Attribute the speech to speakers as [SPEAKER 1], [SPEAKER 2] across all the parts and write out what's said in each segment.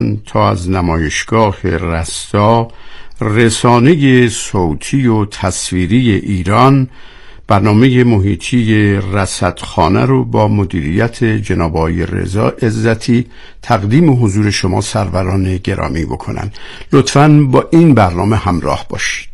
[SPEAKER 1] تا از نمایشگاه رستا، رسانه صوتی و تصویری ایران، برنامه محیطی رصدخانه رو با مدیریت جناب آقای رضا عزتی تقدیم حضور شما سروران گرامی بکنن. لطفاً با این برنامه همراه باشید.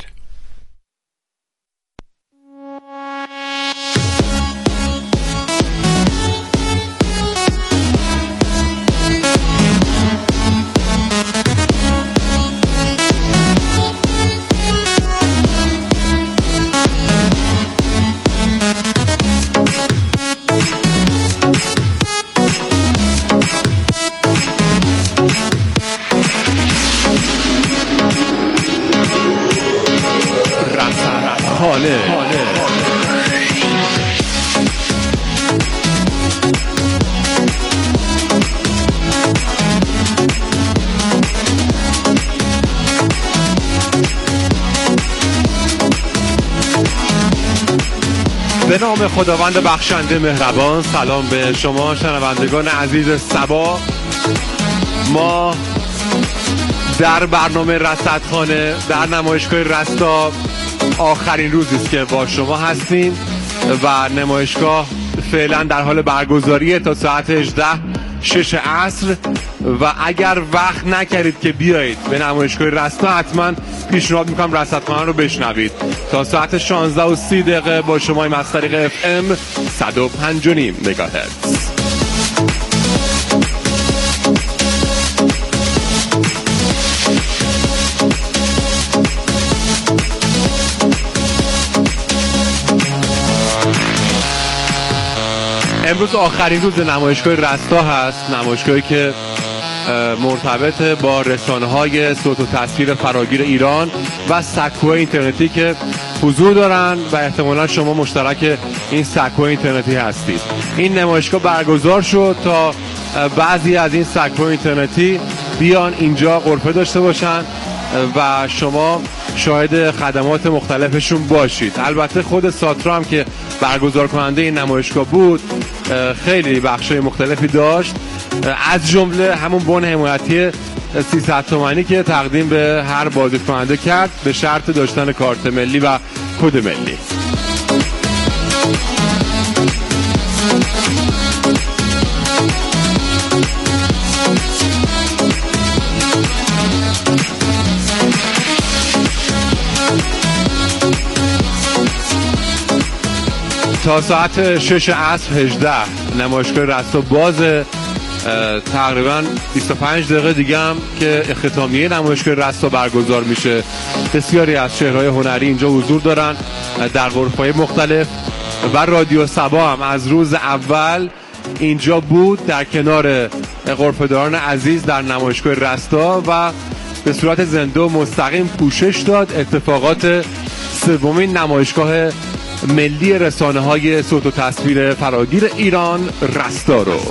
[SPEAKER 2] به نام خداوند بخشنده مهربان. سلام به شما شنوندگان عزیز صبا. ما در برنامه رصدخانه در نمایشگاه رستا آخرین روزی است که با شما هستیم و نمایشگاه فعلا در حال برگزاریه تا ساعت 18:06 عصر و اگر وقت نکردید که بیایید به نمایشگاه رستا، حتما پیشنهاد میکنم رصدخانه رو بشنوید. تا ساعت 16:30 با شما از طریق FM 105.5 مگاهرتز. امروز آخرین روز نمایشگاه رستا هست، نمایشگاهی که مرتبط با رسانه‌های صوت و تصویر فراگیر ایران و سکوهای اینترنتی که حضور دارن و احتمالا شما مشترک این سکوهای اینترنتی هستید. این نمایشگاه برگزار شد تا بعضی از این سکوهای اینترنتی بیان اینجا غرفه داشته باشن و شما شاهد خدمات مختلفشون باشید. البته خود ساترا هم که برگزار کننده این نمایشگاه بود خیلی بخشای مختلفی داشت، از جمله همون بن حمایتی 300 تومانی که تقدیم به هر بازدید کننده کرد به شرط داشتن کارت ملی و کد ملی. تا ساعت 6 عصر 18 نمایشگاه رستا بازه. تقریبا 25 دقیقه دیگه هم که اختتامیه نمایشگاه رستا برگزار میشه. بسیاری از چهره‌های هنری اینجا حضور دارن در غرفه‌های مختلف و رادیو صبا هم از روز اول اینجا بود در کنار غرفه‌داران عزیز در نمایشگاه رستا و به صورت زنده و مستقیم پوشش داد اتفاقات سومین نمایشگاه ملی رسانه‌های صوت و تصویر فراگیر ایران رستا رو.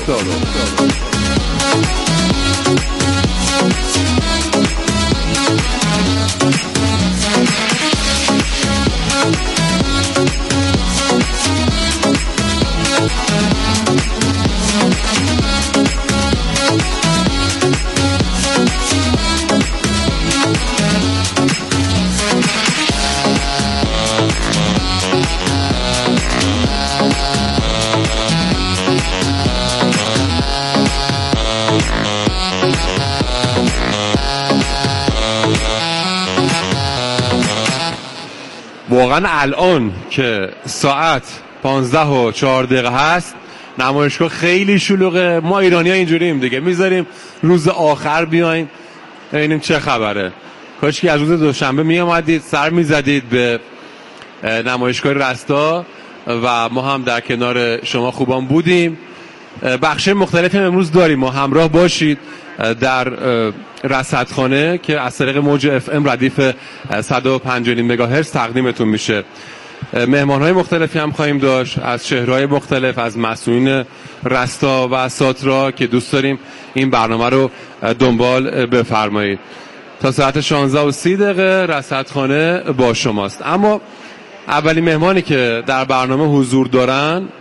[SPEAKER 2] واقعا الان که ساعت 15:04 هست نمایشگاه خیلی شلوغه. ما ایرانی ها اینجوریم دیگه، میذاریم روز آخر بیاین ببینیم چه خبره. کاش که از روز دوشنبه میامدید سر میزدید به نمایشگاه رستا و ما هم در کنار شما خوبان بودیم. بخش مختلفی امروز داریم، ما همراه باشید در رصدخانه که از طریق موج FM ردیف 105.5 مگاهرتز تقدیمتون میشه. مهمان‌های مختلفی هم خواهیم داشت از چهره‌های مختلف، از مسئولین رستا و ساترا که دوست داریم این برنامه رو دنبال بفرمایید. تا ساعت 16:30 رصدخانه با شماست. اما اولین مهمانی که در برنامه حضور دارن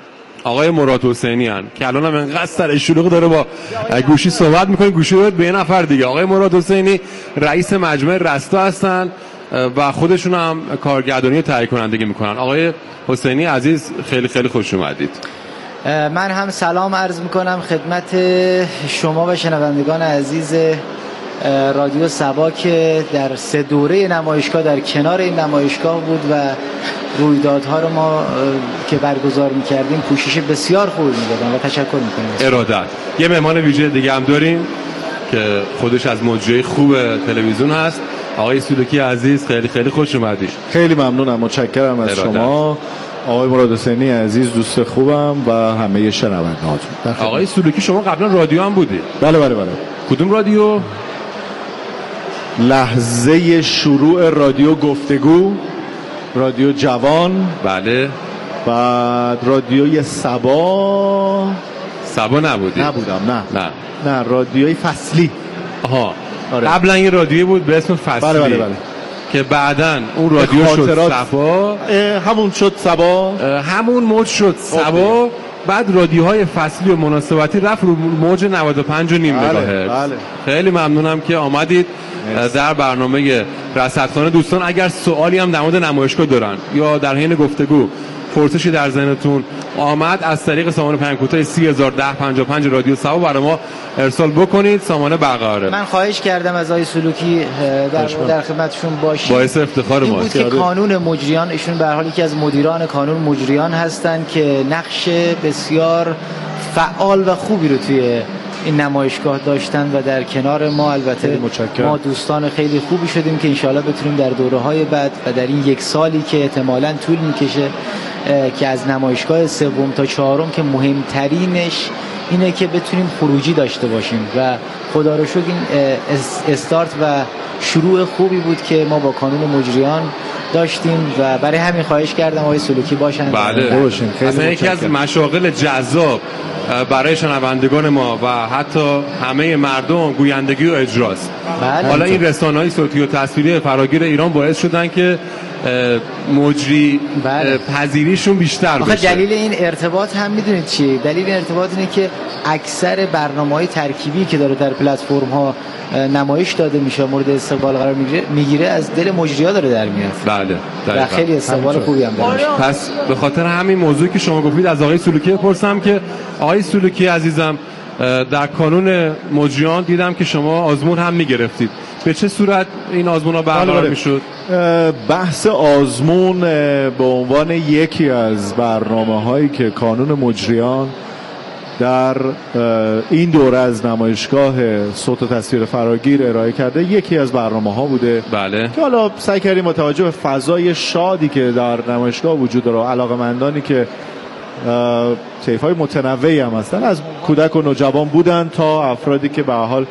[SPEAKER 2] آقای مراد حسینی هستند که الان هم انقدر سر شلوغ داره با گوشی صحبت میکنه، گوشی رو به یه نفر دیگه. آقای مراد حسینی رئیس مجمع رستا هستند و خودشون هم کارگردانی و تهیه کنندگی میکنن. آقای حسینی عزیز خیلی خیلی خوش اومدید.
[SPEAKER 3] من هم سلام عرض میکنم خدمت شما و شنوندگان عزیز رادیو سبا که در 3 دوره نمایشگاه در کنار این نمایشگاه بود و رویدادها رو ما که برگزار میکردیم پوشش بسیار خوبی میدادن و تشکر میکنیم.
[SPEAKER 2] ارادت. یه مهمان ویژه دیگه هم داریم که خودش از مجریای خوب تلویزیون هست. آقای سلوکی عزیز خیلی خیلی خوش اومدید.
[SPEAKER 4] خیلی ممنونم، متشکرم از شما آقای مراد حسینی عزیز، دوست خوبم و همه شنونده‌هاتون.
[SPEAKER 2] آقای سلوکی شما قبلا رادیو هم بودید؟
[SPEAKER 4] بله بله بله.
[SPEAKER 2] کدوم رادیو؟
[SPEAKER 4] لحظه شروع رادیو گفتگو، رادیو جوان.
[SPEAKER 2] بله.
[SPEAKER 4] بعد رادیوی سبا.
[SPEAKER 2] سبا نبودید؟
[SPEAKER 4] نبودم، نه رادیوی فصلی.
[SPEAKER 2] آها. آره. قبلا یه رادیویی بود به اسم فصلی.
[SPEAKER 4] بله بله بله.
[SPEAKER 2] که بعداً اون رادیو شد سبا.
[SPEAKER 4] همون شد سبا،
[SPEAKER 2] همون موج شد سبا. بعد رادیوهای فصلی و مناسبتی رفت رو موج 95.5 مگاهرتز. بله. خیلی ممنونم که آمدید در برنامه رصدخانه. دوستان اگر سوالی هم در مورد نمایشگاه دارن یا در حین گفتگو پرسشی در ذهنتون آمد، از طریق سامانه پیام کوتاه 301055 رادیو سبا برای ما ارسال بکنید. سامانه برقراره.
[SPEAKER 3] من خواهش کردم از آقای سلوکی در خدمتشون باشیم.
[SPEAKER 2] باعث افتخار ما
[SPEAKER 3] بود که کانون مجریان، ایشون به هر حالی که از مدیران کانون مجریان هستند که نقش بسیار فعال و خوبی رو توی این نمایشگاه داشتن و در کنار ما البته ما دوستان خیلی خوبی شدیم که انشاءالله بتونیم در دوره‌های بعد و در این 1 سالی که احتمالاً طول میکشه که از نمایشگاه 3 تا 4 که مهمترینش اینه که بتونیم خروجی داشته باشیم و خدا رو شکر این استارت و شروع خوبی بود که ما با کانون مجریان داشتیم و برای همین خواهش کردم آقای سلوکی باشن.
[SPEAKER 2] بله باشین. خیلی یکی از مشاغل جذاب برای شنوندگان ما و حتی همه مردم گویندگی و اجراست.
[SPEAKER 3] بله.
[SPEAKER 2] حالا این رسانه‌های صوتی و تصویری فراگیر ایران باعث شدن که مجری پذیریشون بیشتر بشه.
[SPEAKER 3] دلیل این ارتباط هم میدونید چیه؟ دلیل این ارتباط اینه که اکثر برنامه‌های ترکیبی که داره در پلتفرم‌ها نمایش داده میشه مورد استقبال قرار میگیره از دل مجری‌ها داره در میاد.
[SPEAKER 2] بله.
[SPEAKER 3] و خیلی استقبال خوبی هم داره.
[SPEAKER 2] پس به خاطر همین موضوعی که شما گفتید از آقای سلوکی بپرسم که آقای سلوکی عزیزم در کانون مجریان دیدم که شما آزمون هم میگرفتید. به چه صورت این آزمون‌ها برقرار میشد؟
[SPEAKER 4] بحث آزمون به عنوان یکی از برنامه‌هایی که کانون مجریان در این دوره از نمایشگاه صوت و تصویر فراگیر ارائه کرده یکی از برنامه‌ها بوده.
[SPEAKER 2] بله.
[SPEAKER 4] که حالا سعی کردیم با توجه به فضای شادی که در نمایشگاه وجود داره، علاقه‌مندانی که طیف‌های متنوعی هم هستن، از کودک و نوجوان بودن تا افرادی که به هر حال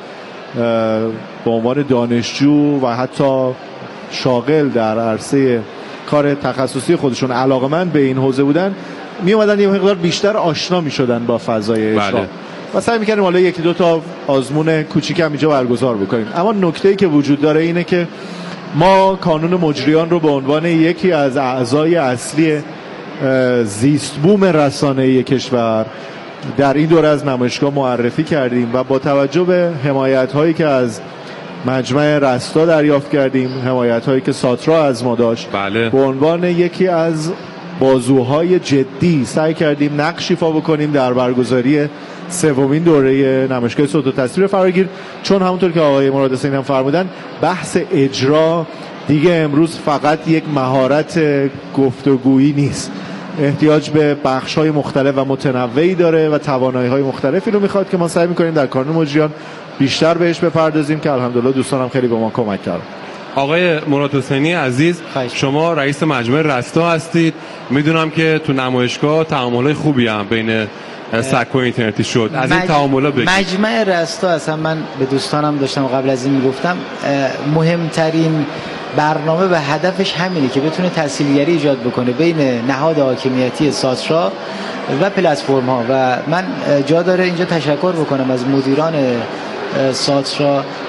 [SPEAKER 4] به عنوان دانشجو و حتی شاغل در عرصه کار تخصصی خودشون علاقه‌مند به این حوزه بودن، می اومدن یه مقدار بیشتر آشنا می شدن با فضای اجرا.
[SPEAKER 2] بله.
[SPEAKER 4] و سعی می‌کردیم حالا 1-2 تا آزمون کوچیک هم اینجا برگزار بکنیم. اما نکته‌ای که وجود داره اینه که ما کانون مجریان رو به عنوان یکی از اعضای اصلی زیست بوم رسانه‌ای کشور در این دوره از نمایشگاه معرفی کردیم و با توجه به حمایت‌هایی که از مجمع رستا دریافت کردیم، حمایت‌هایی که ساترا از ما داشت،
[SPEAKER 2] بله.
[SPEAKER 4] به عنوان یکی از بازوهای جدی سعی کردیم نقش ایفا بکنیم در برگزاری 3مین دوره نمایشگاه صوت و تصویر فراگیر، چون همونطور که آقای مراد حسینی هم فرمودن بحث اجرا دیگه امروز فقط یک مهارت گفتگویی نیست، احتیاج به بخش‌های مختلف و متنوعی داره و توانایی‌های مختلفی رو میخواد که ما سعی می‌کنیم در کانون مجریان بیشتر بهش بپردازیم که الحمدلله دوستانم خیلی به ما کمک کردن.
[SPEAKER 2] آقای مراد حسینی عزیز، شما رئیس مجمع رستا هستید. میدونم که تو نمایشگاه تعاملات خوبی هم بین سکو اینترنتی شد. از این تعاملات بگید.
[SPEAKER 3] مجمع رستا اصلا من به دوستانم داشتم قبل از این میگفتم مهمترین برنامه و هدفش همینه که بتونه تسهیلگری ایجاد بکنه بین نهاد حاکمیتی ساترا و پلتفرم ها و من جا داره اینجا تشکر بکنم از مدیران ساترا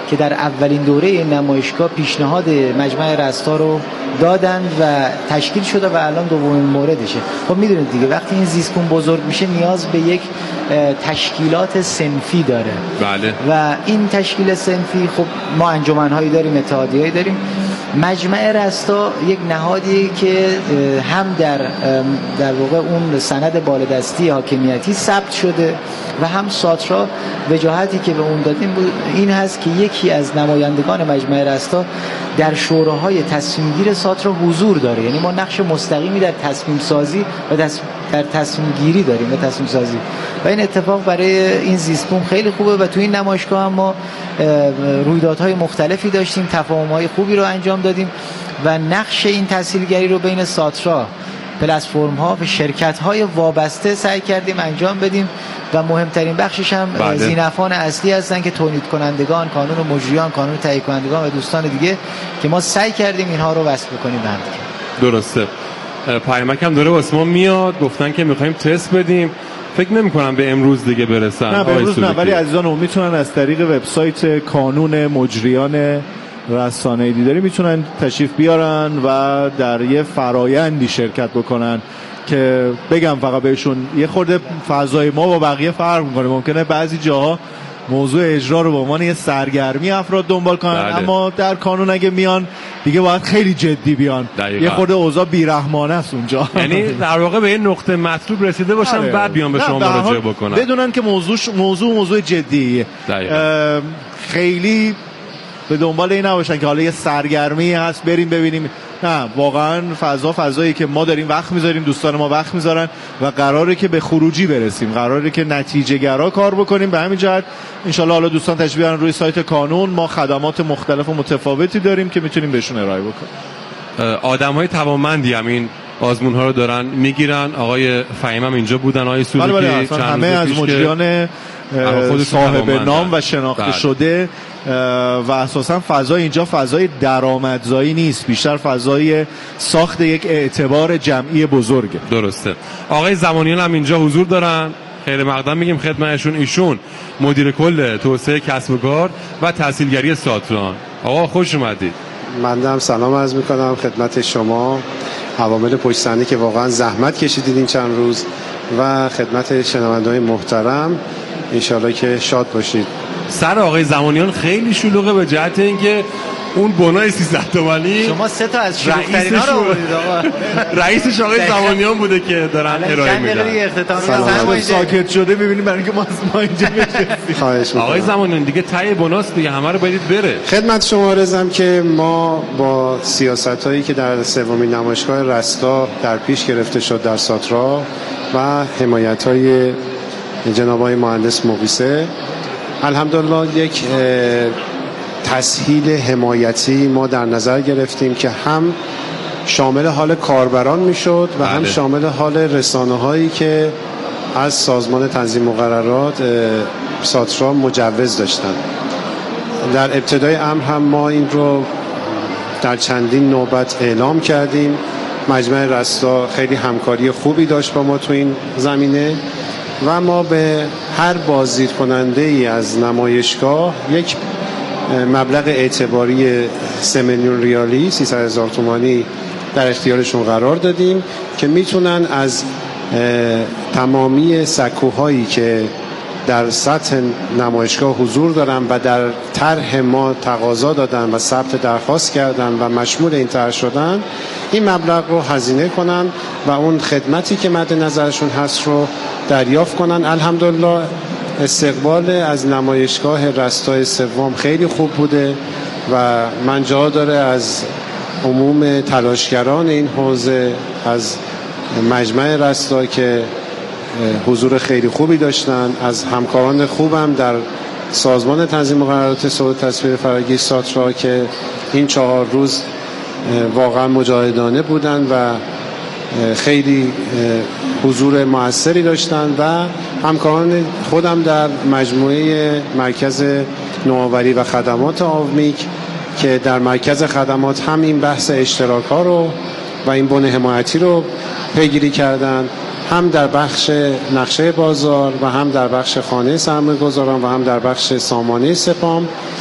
[SPEAKER 3] که در اولین دوره این نمایشگاه پیشنهاد مجمع رستا رو دادند و تشکیل شده و الان دومین موردشه. خب میدونید دیگه وقتی این زیستبوم بزرگ میشه نیاز به یک تشکیلات صنفی داره.
[SPEAKER 2] بله.
[SPEAKER 3] و این تشکیل صنفی خب ما انجمن‌هایی داریم، اتحادیه‌ای داریم. مجمع رستا یک نهادی که هم در واقع اون سند بالادستی حاکمیتی ثبت شده و هم ساترا وجاهتی که به اون دادیم این هست که یکی از نمایندگان مجمع رستا در شوراهای تصمیم گیر ساترا حضور داره. یعنی ما نقش مستقیمی در تصمیم سازی و در تصمیم گیری داریم و تصمیم سازی و این اتفاق برای این زیستبوم خیلی خوبه و تو این نمایشگاه هم ما رویدادهای مختلفی داشتیم، تفاهم‌های خوبی رو انجام دادیم و نقش این تسهیلگری رو بین ساترا، پلتفرم‌ها و شرکت‌های وابسته سعی کردیم انجام بدیم و مهمترین بخشش هم ذینفعان اصلی هستن که تولید کنندگان، کانون مجریان، کانون تهیه کنندگان و دوستان دیگه که ما سعی کردیم اینها رو وصل بکنیم به هم دیگه.
[SPEAKER 2] درسته. پیامک هم داره واسه ما میاد، گفتن که می‌خوایم تست بدیم. فکر نمی‌کنم به امروز دیگه برسن.
[SPEAKER 4] نه به امروز نه، ولی عزیزان میتونن از طریق وبسایت کانون مجریان رسانه‌ای دیداری میتونن تشریف بیارن و در یه فرایندی شرکت بکنن که بگم فقط بهشون یه خورده فضای ما با بقیه فرق میکنه. ممکنه بعضی جاها موضوع اجرا رو به عنوان یه سرگرمی افراد دنبال کنن. بله. اما در کانون اگه میان دیگه باید خیلی جدی بیان.
[SPEAKER 2] دقیقا.
[SPEAKER 4] یه خورده اوضاع بیرحمانه است اونجا.
[SPEAKER 2] یعنی در واقع به این نقطه مطلوب رسیده باشن. آره. بعد بیان به شما مراجعه بکنن
[SPEAKER 4] بدونن که موضوع جدیه. خیلی به دنبال این نباشن که حالا یه سرگرمی هست بریم ببینیم. نه واقعا فضایی که ما داریم وقت میذاریم، دوستان ما وقت میذارن و قراره که به خروجی برسیم، قراره که نتیجه گرا کار بکنیم. به همین جهت انشالله حالا دوستان تشریف بیارن روی سایت کانون. ما خدمات مختلف و متفاوتی داریم که میتونیم بهشون ارائه بکنیم.
[SPEAKER 2] آدمای توانمندی هم این آزمون ها رو دارن میگیرن. آقای فهیم هم اینجا بودن، آقای سودکی.
[SPEAKER 4] بله همه از مجریان صاحب نام و شناخته شده و اساسا فضای اینجا فضای درآمدزایی نیست، بیشتر فضای ساخت یک اعتبار جمعی بزرگه.
[SPEAKER 2] درسته. آقای زمانیان هم اینجا حضور دارن، خیر مقدم میگیم خدمتشون. ایشون مدیر کل توسعه کسب و کار و تحصیلگری ساتران. آقا خوش اومدید.
[SPEAKER 5] من هم سلام عرض میکنم خدمت شما، عوامل پشت صحنه که واقعا زحمت کشیدید این چند روز و خدمت شنونده‌های محترم. انشالله که شاد باشید.
[SPEAKER 2] سر آقای زمانیان خیلی شلوغه به جهت اینکه اون بنای 300 تومانی
[SPEAKER 3] شما سه تا از شلوغ‌ترینا رو آوردید آقا.
[SPEAKER 2] رئیسش آقای زمانیان بوده که دارن ارائه میدن.
[SPEAKER 4] ساکت شده می‌بینیم برای اینکه ما اینجا نشستیم.
[SPEAKER 2] آقای زمانیان دیگه تای بناست دیگه، همه رو باید بره.
[SPEAKER 5] خدمت شما عرضم که ما با سیاستایی که در سومین نمایشگاه رستا در پیش گرفته شد در ساترا و حمایت‌های جناب آقای مهندس مقیسه، الحمدلله یک تسهیل حمایتی ما در نظر گرفتیم که هم شامل حال کاربران میشد و هم شامل حال رسانه‌هایی که از سازمان تنظیم مقررات ساترا مجوز داشتن. در ابتدای امر هم ما این رو در چندین نوبت اعلام کردیم. مجمع رستا خیلی همکاری خوبی داشت با ما تو این زمینه و ما به هر بازدید کننده ای از نمایشگاه یک مبلغ اعتباری 3 میلیون ریالی 300,000 تومانی در اختیارشون قرار دادیم که میتونن از تمامی سکوهایی که در سطح نمایشگاه حضور دارن و در طرح ما تقاضا دادن و ثبت درخواست کردن و مشمول این طرح شدن، این مبلغ رو هزینه کنن و اون خدمتی که مد نظرشون هست رو دریافت کنن. الحمدلله استقبال از نمایشگاه رستای سوم خیلی خوب بوده و من جا داره از عموم تلاشگران این حوزه، از مجمع رستا که حضور خیلی خوبی داشتن، از همکاران خوبم در سازمان تنظیم مقررات صعود تصویر فراگیر ساترا که این 4 روز واقعا مجاهدانه بودن و خیلی حضور موثری داشتن و همکاران خودم در مجموعه مرکز نوآوری و خدمات آومیک که در مرکز خدمات هم این بحث اشتراک‌ها رو و این بن حمایتی رو پیگیری کردن، هم در بخش نقشه بازار و هم در بخش خانه سرمایه‌گذاران و هم در بخش سامانه سپام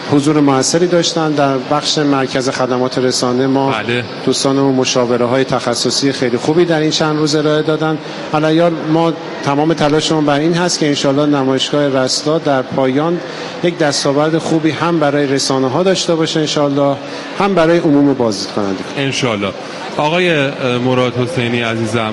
[SPEAKER 5] حضور موثری داشتن. در بخش مرکز خدمات رسانه ما دوستانمون مشاوره های تخصصی خیلی خوبی در این چند روز ارائه دادن. علیال ما تمام تلاشمون بر این هست که انشالله نمایشگاه رستا در پایان یک دستاورد خوبی هم برای رسانه ها داشته باشه انشالله، هم برای عموم بازدیدکننده
[SPEAKER 2] انشالله. آقای مراد حسینی عزیزم،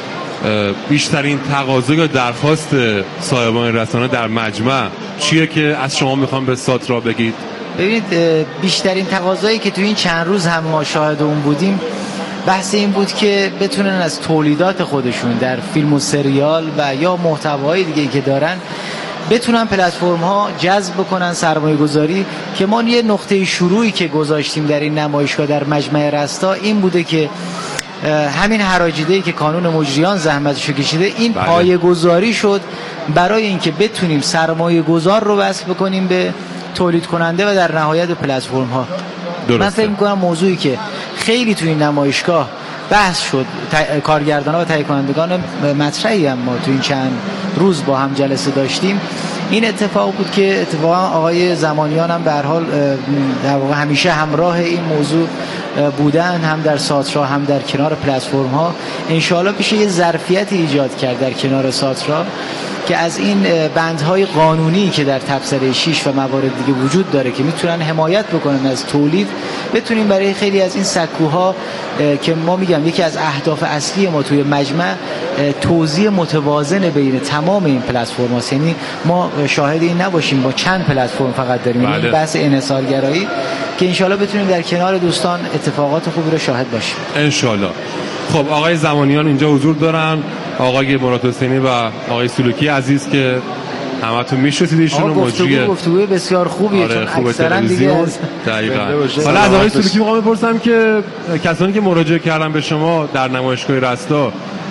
[SPEAKER 2] بیشترین تقاضا یا درخواست صاحبان رسانه در مجمع چیه که از شما میخوام به ساترا بگید؟
[SPEAKER 3] ببینید، بیشترین تقاضایی که تو این چند روز هم ما شاهد اون بودیم بحث این بود که بتونن از تولیدات خودشون در فیلم و سریال و یا محتوای دیگه که دارن بتونن پلتفرم ها جذب بکنن سرمایه گذاری. که ما یه نقطه شروعی که گذاشتیم در این نمایشگاه در مجمع رستا این بوده که همین حراجیده‌ای که کانون مجریان زحمتشو کشیده این پایه گذاری شد برای اینکه بتونیم سرمایه گذار رو وصل بکنیم به تولید کننده و در نهایت پلتفرم ها. من فکر می‌کنم موضوعی که خیلی توی این نمایشگاه بحث شد، کارگردان‌ها و تهیه کنندگان مطرحی هم ما تو این چند روز با هم جلسه داشتیم، این اتفاق بود که اتفاقا آقای زمانیان هم به هر حال در واقع همیشه همراه این موضوع بودن، هم در ساترا هم در کنار پلتفرم ها. انشاءالله بشه یه ظرفیتی ایجاد کرد در کنار ساترا که از این بندهای قانونی که در تبصره 6 و موارد دیگه وجود داره که میتونن حمایت بکنن از تولید، بتونیم برای خیلی از این سکوها که ما میگم یکی از اهداف اصلی ما توی مجمع توزیع متوازن بین تمام این پلتفرم هاست. یعنی ما شاهد این نباشیم با چند پلتفرم فقط داریم. این بحث انحصارگرایی که انشالله بتونیم در کنار دوستان اتفاقات خوبی رو شاهد باشیم
[SPEAKER 2] انشالله. خب آقای زمانیان اینجا حضور دارن، آقای مراد حسینی و آقای سلوکی عزیز که همتون میشناسید ایشون مجری
[SPEAKER 3] گفتگوی بسیار خوبیه.
[SPEAKER 2] آره،
[SPEAKER 3] چون اکثرا دیگه
[SPEAKER 2] دقیقاً. حالا از آقای سلوکی میخوام بپرسم که کسانی که مراجعه کردن به شما در نمایشگاه رستا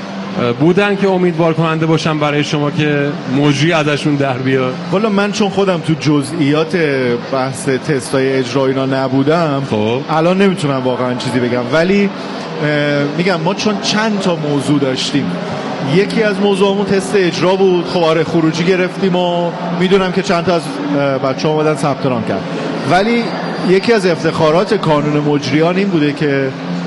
[SPEAKER 2] بودن که امیدوار کننده باشن برای شما که مجری ازشون در بیاد؟
[SPEAKER 4] والا من چون خودم تو جزئیات بحث تستای اجرا اینا نبودم،
[SPEAKER 2] خب
[SPEAKER 4] الان نمیتونم واقعا چیزی بگم، ولی میگم ما چون چند تا موضوع داشتیم، یکی از موضوعمون تست اجرا بود. خب آره خروجی گرفتیم و میدونم که چند تا از بچه‌ها اومدن ثبت نام کرد، ولی یکی از افتخارات کانون مجریان این بوده که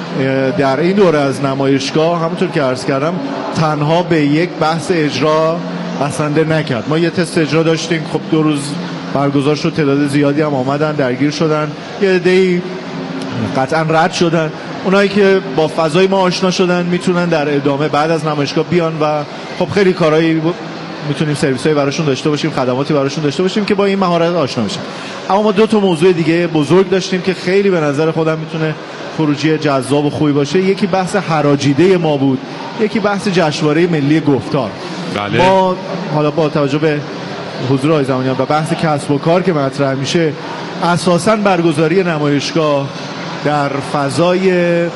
[SPEAKER 4] در این دوره از نمایشگاه همونطور که عرض کردم تنها به یک بحث اجرا بسنده نکرد. ما یه تست اجرا داشتیم، خب 2 روز برگزار شد، تعداد زیادی هم آمدن درگیر شدن، یه عده‌ای قطعا رد شدن. اونایی که با فضای ما آشنا شدن میتونن در ادامه بعد از نمایشگاه بیان و خب خیلی کارهایی میتونیم سرویسایی براشون داشته باشیم، خدماتی براشون داشته باشیم که با این مهارت آشنا بشن. اما ما 2 تا موضوع دیگه بزرگ داشتیم که خیلی به نظر خودم میتونه خروجی جذاب و خوبی باشه. یکی بحث حراجیده ما بود، یکی بحث جشنواره ملی گفتار.
[SPEAKER 2] بله.
[SPEAKER 4] ما حالا با توجه به حضور آقای زمانیان و بحث کسب و کار که مطرح میشه، اساساً برگزاری نمایشگاه در فضای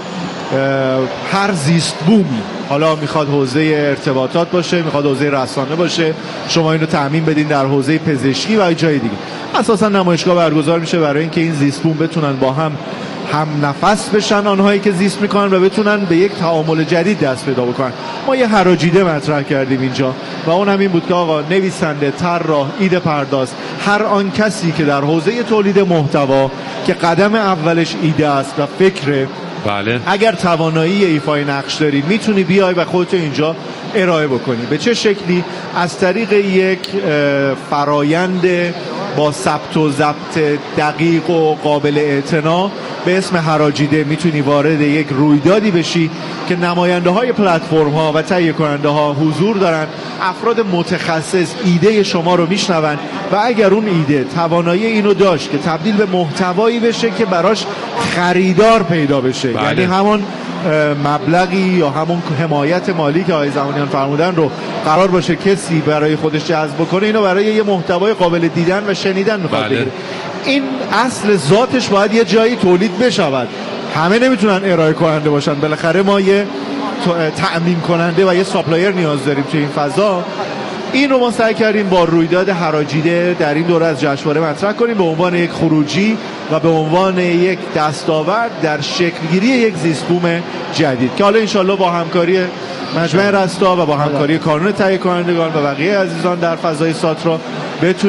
[SPEAKER 4] هر زیست بومی، حالا میخواد حوزه ارتباطات باشه، میخواد حوزه رسانه باشه، شما اینو تأمین بدین در حوزه پزشکی و جای دیگه، اساساً نمایشگاه برگزار میشه برای اینکه این زیست بوم بتونن با هم نفس بشن، آنهایی که زیست میکنن و بتونن به یک تعامل جدید دست پیدا بکنن. ما یه حراجیده مطرح کردیم اینجا و اون هم این بود که آقا نویسنده، طراح، ایده پرداز، هر آن کسی که در حوزه تولید محتوا که قدم اولش ایده است و فکره،
[SPEAKER 2] بله،
[SPEAKER 4] اگر توانایی ایفای نقش داری میتونی بیای و خودت اینجا ارائه بکنی. به چه شکلی؟ از طریق یک فرایند با ثبت و ضبط دقیق و قابل اعتنا به اسم حراجیده میتونی وارد یک رویدادی بشی که نماینده های پلتفرم ها و تهیه کننده ها حضور دارن، افراد متخصص ایده شما رو میشنون و اگر اون ایده توانایی اینو داشت که تبدیل به محتوایی بشه که براش خریدار پیدا بشه،
[SPEAKER 2] بله.
[SPEAKER 4] یعنی همون مبلغی یا همون حمایت مالی که آقای زمانیان فرمودن رو قرار باشه کسی برای خودش جذب بکنه، اینو برای یه محتوای قابل دیدن و شنیدن میخواد بگیره. این اصل ذاتش باید یه جایی تولید بشود، همه نمیتونن ارائه کننده باشن، بالاخره ما یه تأمین کننده و یه ساپلایر نیاز داریم توی این فضا. این رو ما سعی کردیم با رویداد حراجیده در این دوره از جشنواره مطرح کنیم به عنوان یک خروجی و به عنوان یک دستاورد در شکلگیری یک زیستبوم جدید که حالا انشالله با همکاری مجمع رستا و با همکاری کانون تهیه کنندگان و بقیه عزیزان در فضای ساترا بتونیم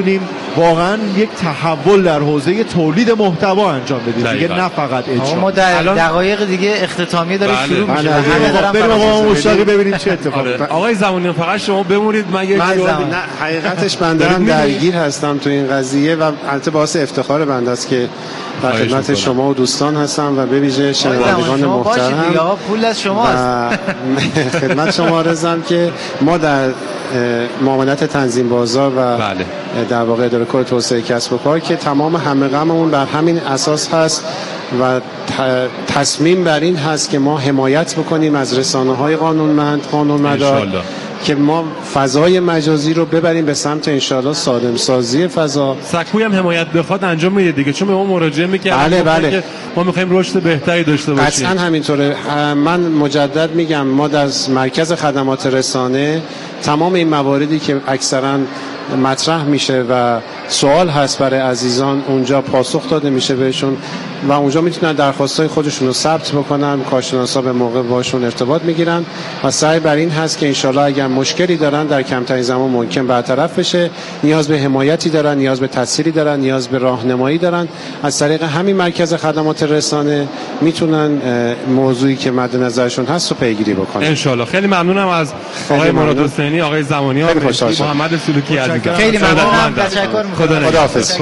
[SPEAKER 4] واقعا یک تحول در حوزه تولید محتوا انجام بدید دیگه، نه فقط اجرا.
[SPEAKER 3] ما در دقایق دیگه اختتامی داره شروع میشه.
[SPEAKER 4] بریم آقا مشتاقی ببینیم چه اتفاقی.
[SPEAKER 2] آقای زمانی فقط شما بمونید، من یک
[SPEAKER 5] نه حقیقتش بنده هم درگیر هستم تو این قضیه و البته باعث افتخار بنده است که در خدمت شما و دوستان هستم و به ویژه شنوندگان محترم
[SPEAKER 3] پول از شما است.
[SPEAKER 5] خدمت شما عرضم که ما در معاونت تنظیم بازار و در واقع اداره کل توسعه کسب و کار که تمام همه غممون بر همین اساس هست و تصمیم بر این هست که ما حمایت بکنیم از رسانه‌های قانونمدار که ما فضای مجازی رو ببریم به سمت انشاءالله سالم سازی فضا.
[SPEAKER 2] سکوی هم حمایت بخواد انجام میده دیگه، چون به ما مراجعه می‌کنه.
[SPEAKER 5] بله.
[SPEAKER 2] ما می‌خوایم رشد بهتری داشته باشیم.
[SPEAKER 5] قطعاً همینطوره. من مجدد میگم ما در مرکز خدمات رسانه تمام این مواردی که اکثراً مطرح میشه و سوال هست برای عزیزان اونجا پاسخ داده میشه بهشون و اونجا میتونن درخواستای خودشون رو ثبت بکنن، کارشناسا به موقع باشون ارتباط میگیرن و سعی بر این هست که انشالله اگر مشکلی دارن در کمترین زمان ممکن برطرف بشه. نیاز به حمایتی دارن، نیاز به تسهیلی دارن، نیاز به راهنمایی دارن، از طریق همین مرکز خدمات رسانه میتونن موضوعی که مد نظرشون هست رو پیگیری بکنن
[SPEAKER 2] انشالله. خیلی ممنونم از آقای مراد حسینی، آقای زمانی، محمد سلوکی عزیز.
[SPEAKER 3] خیلی ممنونم، تشکر می‌کنم.
[SPEAKER 5] خداحافظ.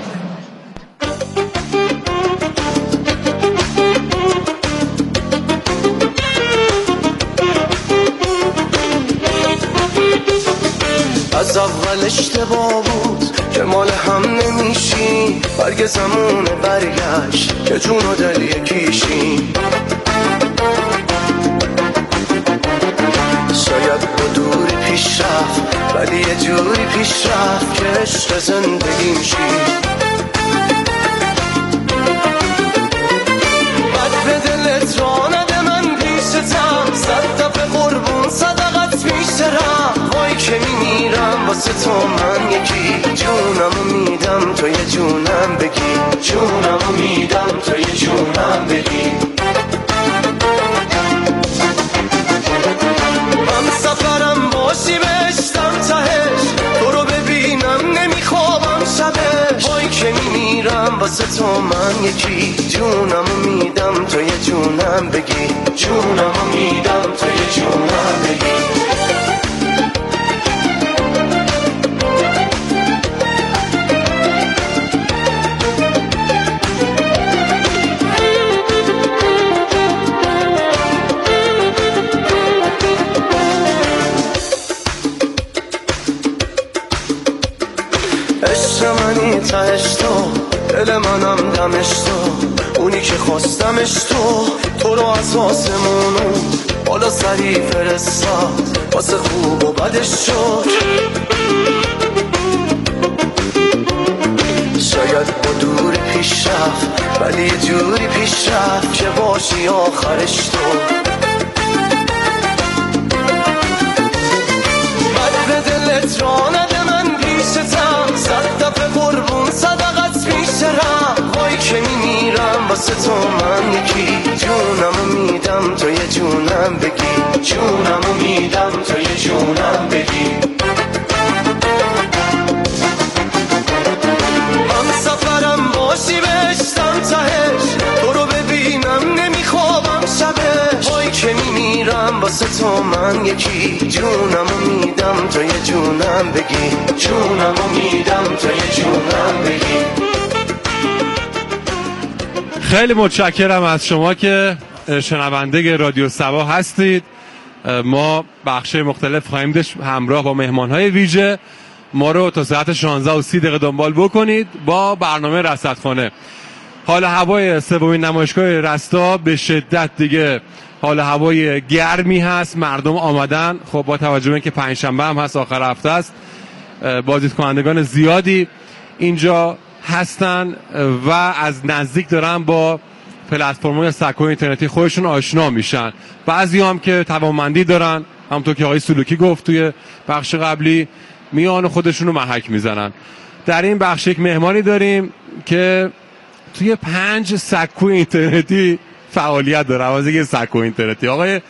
[SPEAKER 6] از اول اشتباه بود که مال هم نمیشیم، برگ زمون برگشت که جون و دل یکیشیم. شاید با دوری پیش رفت ولی یه جوری پیش رفت که عشق زندگیم شیم. بد به دلت را نده من پیشتم، 100 دفعه قربون صدقت میشترم. وای که میمیرم واسه تو من یکی، جونمو میدم تو یه جونم بگی، جونمو میدم تو یه جونم بگی. من سفرم باشی بشتم تهش، تو رو ببینم نمیخوابم شبش. وای که میمیرم واسه تو من یکی، جونمو میدم تو یه جونم بگی، جونمو میدم تو یه جونم بگی. تهش تو، دل منم دمش تو، اونی که خواستمش تو رو از آسمونو بالا سری فرستاد، واسه خوب و بدش شد. شاید با دوری پیش رفت ولی یه جوری پیش رفت که باشی آخرش تو. بد به دلت را نده من پیشتم، 100 دفعه قربون صدقت میشترم. وای که میمیرم واسه تو من یکی، جونمو میدم تو یه جونم بگی، جونمو میدم تو یه جونم بگی. من سفرم باشی بشتم تهش، تو رو ببینم نمیخوابم شبش. وای که میمیرم واسه تو من یکی، جونمو میدم تو یه جونم بگی، جونمو میدم تو یه جونم بگی.
[SPEAKER 2] خیلی متشکرم از شما که شنونده رادیو سبا هستید. ما بخش‌های مختلف خواهیم داشت همراه با مهمان‌های ویژه. ما رو تا ساعت 16:30 دنبال بکنید با برنامه رصدخانه. حال هوای سومین نمایشگاه رستا به شدت دیگه حال هوای گرمی هست، مردم آمدن. خب با توجه به اینکه پنجشنبه هم هست، آخر هفته است، بازدیدکنندگان زیادی اینجا هستن و از نزدیک دارن با پلتفرم‌های سکوی اینترنتی خودشون آشنا میشن. بعضی هم که توانمندی دارن، همونطور که آقای سلوکی گفت توی بخش قبلی، میان خودشون رو محک میزنن. در این بخش یک مهمانی داریم که توی 5 سکوی اینترنتی فعالیت داره. واسه سکوی اینترنتی آقای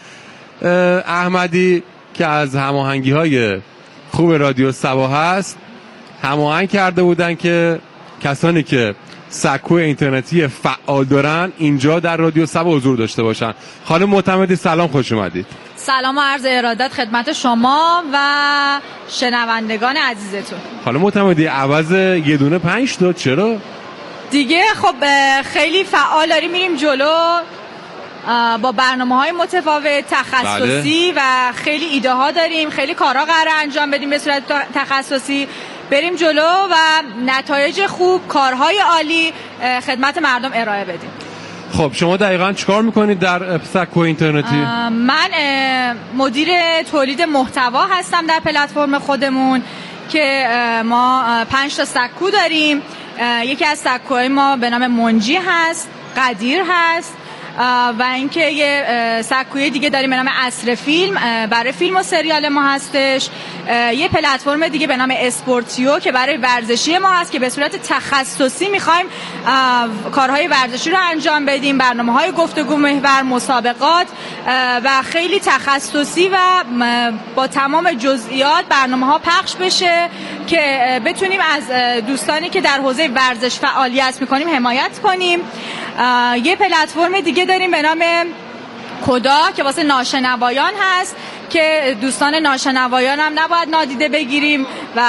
[SPEAKER 2] احمدی که از هماهنگی‌های خوب رادیو سبا هست، هماهنگ کرده بودن که کسانی که سکوی اینترنتی فعال دارن اینجا در رادیو سبا حضور داشته باشن. خانم معتمدی سلام، خوش اومدید.
[SPEAKER 7] سلام و عرض ارادت خدمت شما و شنوندگان عزیزتون.
[SPEAKER 2] خانم معتمدی عوض یه دونه 5 تا چرا؟
[SPEAKER 7] دیگه خب خیلی فعال داریم میریم جلو با برنامه‌های متفاوت تخصصی و خیلی ایده ها داریم، خیلی کارها قراره انجام بدیم به صورت تخصصی، بریم جلو و نتایج خوب، کارهای عالی خدمت مردم ارائه بدیم.
[SPEAKER 2] خب شما دقیقاً چیکار میکنید در سکو اینترنتی؟
[SPEAKER 7] من مدیر تولید محتوا هستم در پلتفرم خودمون که ما 5 تا سکو داریم. یکی از سکوهای ما به نام منجی هست، قدیر هست و اینکه یه سکوی دیگه داریم به نام عصر فیلم، برای فیلم و سریال ما هستش. یه پلتفرم دیگه به نام اسپورتیو که برای ورزشی ما هست که به صورت تخصصی میخوایم کارهای ورزشی رو انجام بدیم، برنامه‌های گفتگو محور، مسابقات و خیلی تخصصی و با تمام جزئیات برنامه‌ها پخش بشه که بتونیم از دوستانی که در حوزه ورزش فعالیت میکنیم حمایت کنیم. یه پلتفرم دیگه داریم به نام کدا که واسه ناشنوایان هست که دوستان ناشنوایان هم نباید نادیده بگیریم و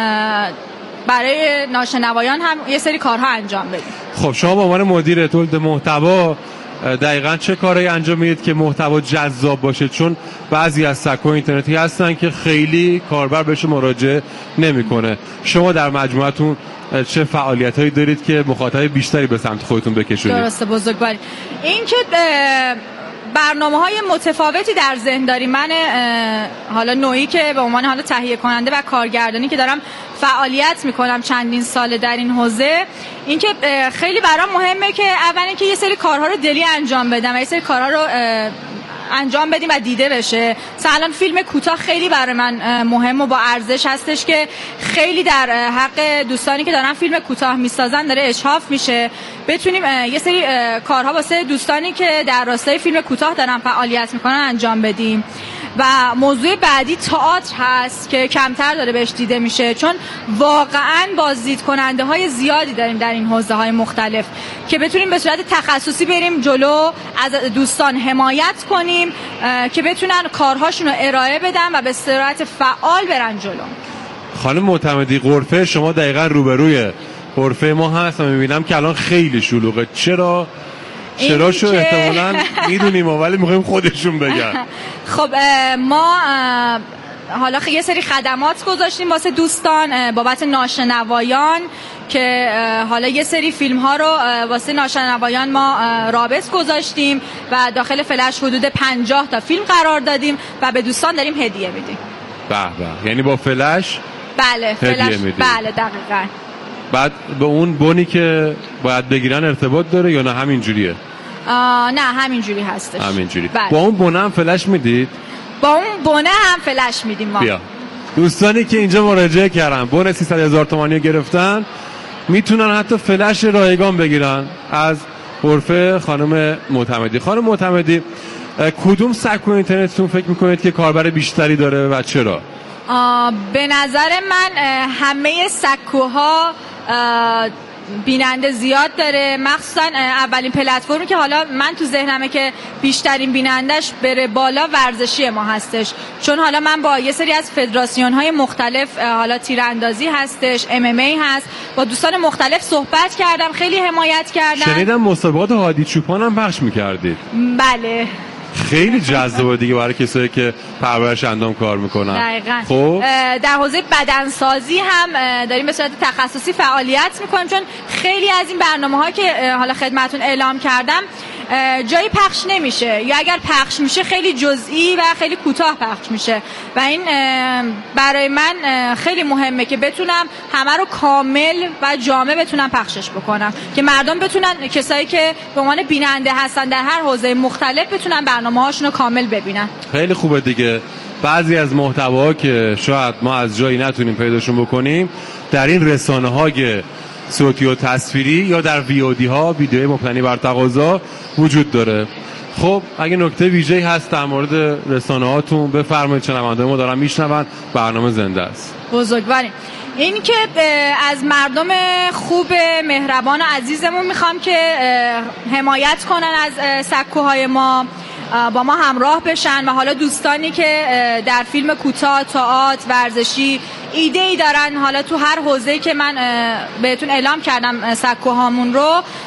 [SPEAKER 7] برای ناشنوایان هم یه سری کارها انجام بدیم.
[SPEAKER 2] خب شما به عنوان مدیر تولید محتوا دقیقاً چه کارهایی انجام میدید که محتوا جذاب باشه؟ چون بعضی از سکوهای اینترنتی هستن که خیلی کاربر بهش مراجعه نمیکنه. شما در مجموعتون چه فعالیتایی دارید که مخاطب بیشتری به سمت خودتون بکشونید؟
[SPEAKER 7] درسته بزرگواری. این که برنامه‌های متفاوتی در ذهن داریم. من حالا نوعی که به عنوان حالا تهیه کننده و کارگردانی که دارم فعالیت میکنم چندین ساله در این حوزه، این که خیلی برام مهمه که اولا که یه سری کارها رو دلی انجام بدم و یه سری کارها رو انجام بدیم و دیده بشه. مثلا فیلم کوتاه خیلی برای من مهم و با ارزش هستش که خیلی در حق دوستانی که دارن فیلم کوتاه میسازن داره اشحاف میشه. بتونیم یه سری کارها واسه دوستانی که در راستای فیلم کوتاه دارن فعالیت میکنن انجام بدیم. و موضوع بعدی تئاتر هست که کمتر داره بهش دیده میشه، چون واقعا بازدید کننده های زیادی داریم در این حوزه های مختلف که بتونیم به صورت تخصصی بریم جلو، از دوستان حمایت کنیم که بتونن کارهاشون رو ارائه بدن و به صورت فعال برن جلو.
[SPEAKER 2] خانم معتمدی، غرفه شما دقیقاً روبروی غرفه ما هست و میبینم که الان خیلی شلوغه. چراشو احتمالاً میدونیم ولی میخوایم خودشون بگن.
[SPEAKER 7] خب ما حالا یه سری خدمات گذاشتیم واسه دوستان بابت ناشنوایان که حالا یه سری فیلم ها رو واسه ناشنوایان ما رابط گذاشتیم و داخل فلش حدود 50 تا فیلم قرار دادیم و به دوستان داریم هدیه میدیم.
[SPEAKER 2] به به، یعنی با فلش؟
[SPEAKER 7] بله فلش، بله دقیقاً.
[SPEAKER 2] بعد به اون بونی که باید بگیرن ارتباط داره یا نه همینجوریه؟
[SPEAKER 7] نه همینجوری هستش.
[SPEAKER 2] همینجوری. با اون بونه هم فلش میدید؟
[SPEAKER 7] با اون بونه هم فلش میدیم ما.
[SPEAKER 2] بیا دوستانی که اینجا مراجعه کردن بونه 300,000 تومانی گرفتن میتونن حتی فلش رایگان بگیرن از غرفه خانم معتمدی. خانم معتمدی، کدوم سکو اینترنتتون فکر میکنید که کاربر بیشتری داره و چرا؟
[SPEAKER 7] به نظر من همه سکوها بیننده زیاد داره، مخصوصا اولین پلتفرمی که حالا من تو ذهنمه که بیشترین بینندش بره بالا ورزشی ما هستش، چون حالا من با یه سری از فدراسیون های مختلف، حالا تیراندازی هستش، MMA هست، با دوستان مختلف صحبت کردم، خیلی حمایت کردم.
[SPEAKER 2] شنیدم مسابقات هادی چوپان هم پخش میکردید؟
[SPEAKER 7] بله.
[SPEAKER 2] خیلی جذابه دیگه برای کسایی که پرورش اندام کار میکنن.
[SPEAKER 7] دقیقاً.
[SPEAKER 2] خب
[SPEAKER 7] در حوزه بدنسازی هم داریم به صورت تخصصی فعالیت میکنیم، چون خیلی از این برنامه‌ها که حالا خدمتتون اعلام کردم جایی پخش نمیشه یا اگر پخش میشه خیلی جزئی و خیلی کوتاه پخش میشه و این برای من خیلی مهمه که بتونم همه رو کامل و جامع بتونم پخشش بکنم که مردم بتونن، کسایی که به عنوان بیننده هستن در هر حوزه مختلف، بتونن برنامه‌هاشون رو کامل ببینن.
[SPEAKER 2] خیلی خوبه دیگه. بعضی از محتواها که شاید ما از جایی نتونیم پیداشون بکنیم در این رسانه‌های صوتی و تصویری یا در VOD ها، ویدیوی مبتنی بر تقاضا، وجود داره. خب اگه نکته ویژه‌ای هست در مورد رسانه هاتون بفرمایید، شنونده ما دارن میشنون، برنامه زنده است.
[SPEAKER 7] بزرگواریم. این که از مردم خوب مهربان و عزیزمون میخوام که حمایت کنن از سکوهای ما، با ما همراه بشن و حالا دوستانی که در فیلم کوتاه، تئاتر، ورزشی ایده ای دارن، حالا تو هر حوزه‌ای که من بهتون اعلام کردم سکوهامون رو،